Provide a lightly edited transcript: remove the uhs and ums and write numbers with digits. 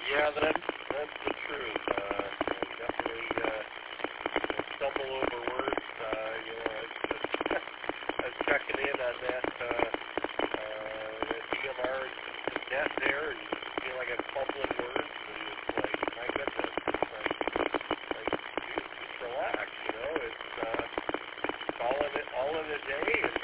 Yeah, that's the truth. Definitely stumble over words. I was checking in on that DMR net there, and feel like I'm fumbling words, and it's like, my goodness, it's like, dude, just relax. It's all in a day, and